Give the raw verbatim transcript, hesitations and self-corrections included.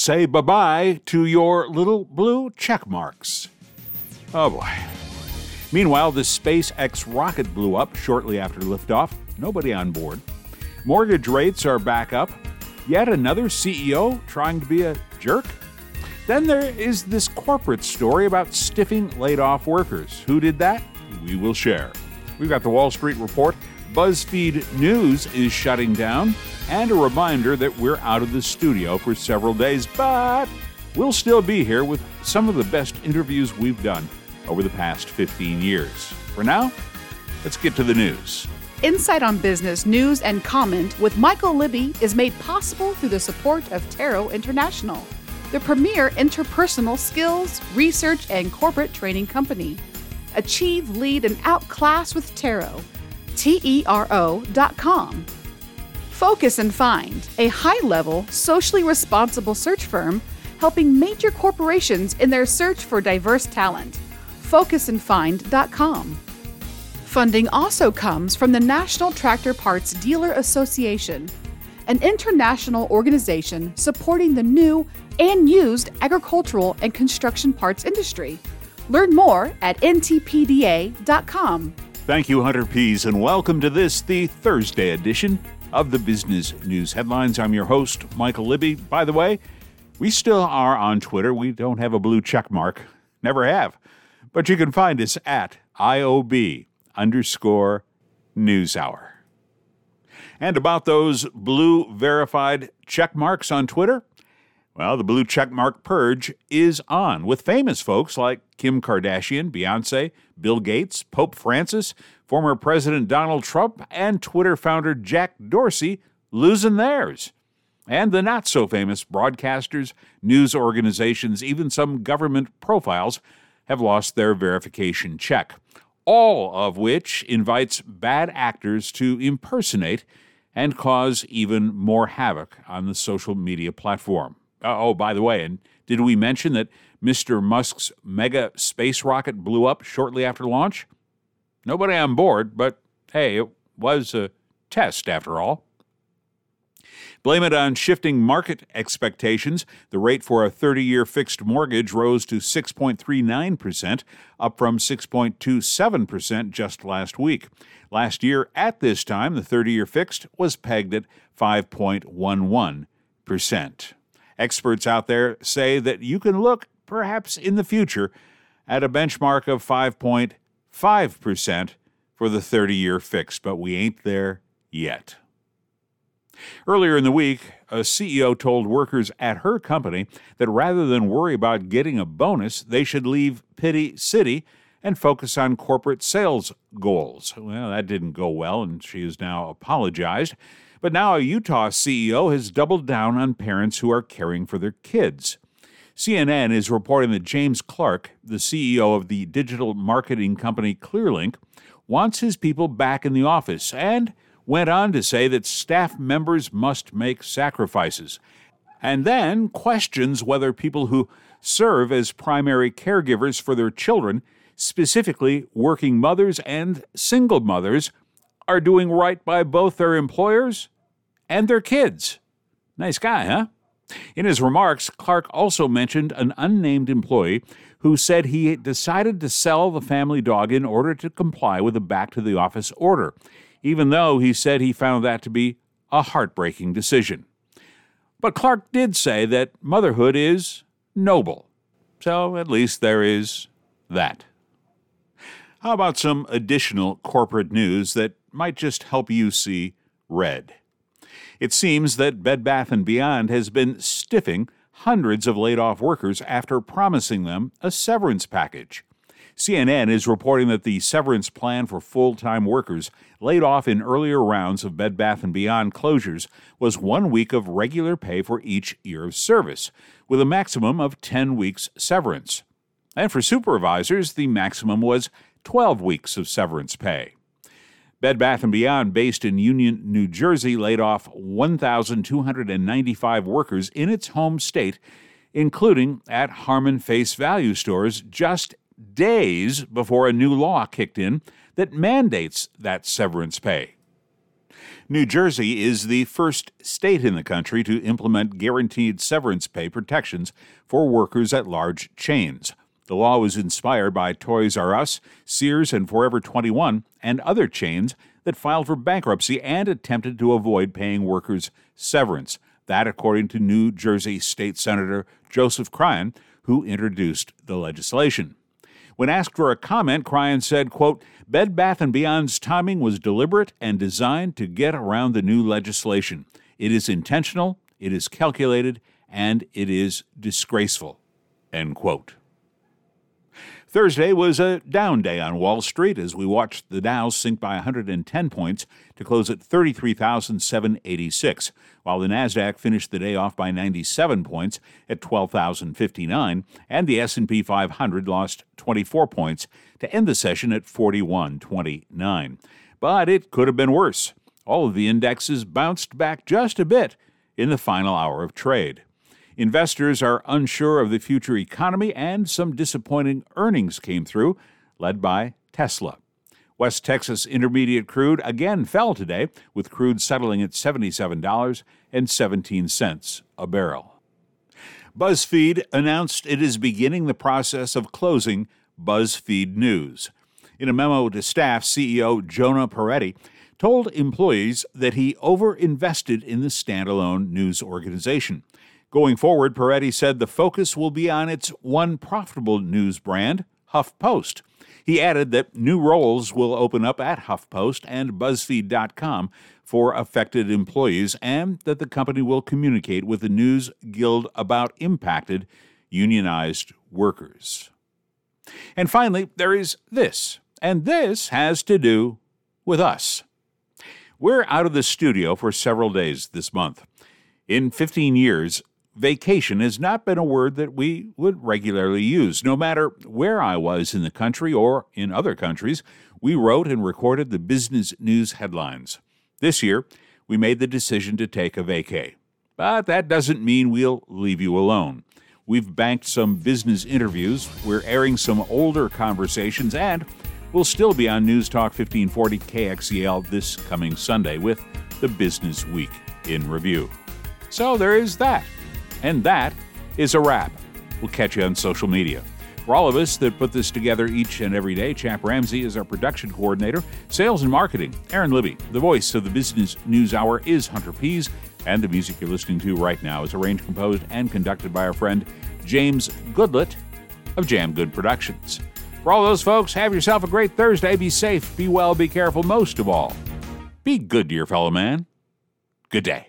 say bye-bye to your little blue check marks. Oh boy. Meanwhile, the SpaceX rocket blew up shortly after liftoff. Nobody on board. Mortgage rates are back up. Yet another C E O trying to be a jerk? Then there is this corporate story about stiffing laid-off workers. Who did that? We will share. We've got the Wall Street Report. BuzzFeed News is shutting down. And a reminder that we're out of the studio for several days, but we'll still be here with some of the best interviews we've done over the past fifteen years. For now, let's get to the news. Insight on Business News and Comment with Michael Libby is made possible through the support of Taro International, the premier interpersonal skills, research, and corporate training company. Achieve, lead, and outclass with Taro. T E R O dot com. Focus and Find, a high-level, socially responsible search firm helping major corporations in their search for diverse talent. focus and find dot com. Funding also comes from the National Tractor Parts Dealer Association, an international organization supporting the new and used agricultural and construction parts industry. Learn more at N T P D A dot com. Thank you, Hunter Pease, and welcome to this, the Thursday edition of the Business News Headlines. I'm your host, Michael Libby. By the way, we still are on Twitter. We don't have a blue check mark. Never have. But you can find us at I O B underscore news hour. And about those blue verified check marks on Twitter, well, the blue check mark purge is on, with famous folks like Kim Kardashian, Beyonce, Bill Gates, Pope Francis, former President Donald Trump, and Twitter founder Jack Dorsey losing theirs. And the not-so-famous broadcasters, news organizations, even some government profiles have lost their verification check, all of which invites bad actors to impersonate and cause even more havoc on the social media platform. Uh, oh, by the way, and did we mention that Mister Musk's mega space rocket blew up shortly after launch? Nobody on board, but hey, it was a test after all. Blame it on shifting market expectations. The rate for a thirty-year fixed mortgage rose to six point three nine percent, up from six point two seven percent just last week. Last year, at this time, the thirty-year fixed was pegged at five point one one percent. Experts out there say that you can look, perhaps in the future, at a benchmark of five point five percent for the thirty-year fixed, but we ain't there yet. Earlier in the week, a C E O told workers at her company that rather than worry about getting a bonus, they should leave Pity City and focus on corporate sales goals. Well, that didn't go well, and she has now apologized. But now a Utah C E O has doubled down on parents who are caring for their kids. C N N is reporting that James Clark, the C E O of the digital marketing company Clearlink, wants his people back in the office and went on to say that staff members must make sacrifices, and then questions whether people who serve as primary caregivers for their children, specifically working mothers and single mothers, are doing right by both their employers and their kids. Nice guy, huh? In his remarks, Clark also mentioned an unnamed employee who said he decided to sell the family dog in order to comply with a back-to-the-office order, even though he said he found that to be a heartbreaking decision. But Clark did say that motherhood is noble. So at least there is that. How about some additional corporate news that might just help you see red? It seems that Bed Bath and Beyond has been stiffing hundreds of laid-off workers after promising them a severance package. C N N is reporting that the severance plan for full-time workers laid off in earlier rounds of Bed Bath and Beyond closures was one week of regular pay for each year of service, with a maximum of ten weeks severance. And for supervisors, the maximum was twelve weeks of severance pay. Bed Bath and Beyond, based in Union, New Jersey, laid off one thousand two hundred ninety-five workers in its home state, including at Harmon Face Value stores, just days before a new law kicked in that mandates that severance pay. New Jersey is the first state in the country to implement guaranteed severance pay protections for workers at large chains. The law was inspired by Toys R Us, Sears, and Forever twenty-one, and other chains that filed for bankruptcy and attempted to avoid paying workers severance. That, according to New Jersey State Senator Joseph Cryan, who introduced the legislation. When asked for a comment, Cryan said, quote, Bed Bath and Beyond's timing was deliberate and designed to get around the new legislation. It is intentional, it is calculated, and it is disgraceful, end quote. Thursday was a down day on Wall Street as we watched the Dow sink by one hundred ten points to close at thirty-three thousand seven hundred eighty-six, while the Nasdaq finished the day off by ninety-seven points at twelve thousand fifty-nine, and the S and P five hundred lost twenty-four points to end the session at forty-one twenty-nine. But it could have been worse. All of the indexes bounced back just a bit in the final hour of trade. Investors are unsure of the future economy, and some disappointing earnings came through, led by Tesla. West Texas Intermediate crude again fell today, with crude settling at seventy-seven dollars and seventeen cents a barrel. BuzzFeed announced it is beginning the process of closing BuzzFeed News. In a memo to staff, C E O Jonah Peretti told employees that he overinvested in the standalone news organization. Going forward, Peretti said the focus will be on its one profitable news brand, HuffPost. He added that new roles will open up at HuffPost and BuzzFeed dot com for affected employees, and that the company will communicate with the News Guild about impacted, unionized workers. And finally, there is this, and this has to do with us. We're out of the studio for several days this month. In fifteen years, vacation has not been a word that we would regularly use. No matter where I was in the country or in other countries, we wrote and recorded the business news headlines. This year, we made the decision to take a vacay. But that doesn't mean we'll leave you alone. We've banked some business interviews, we're airing some older conversations, and we'll still be on News Talk fifteen forty K X E L this coming Sunday with the Business Week in Review. So there is that. And that is a wrap. We'll catch you on social media. For all of us that put this together each and every day, Champ Ramsey is our production coordinator, sales and marketing. Aaron Libby, the voice of the Business News Hour, is Hunter Pease, and the music you're listening to right now is arranged, composed, and conducted by our friend James Goodlett of Jam Good Productions. For all those folks, have yourself a great Thursday. Be safe, be well, be careful. Most of all, be good to your fellow man. Good day.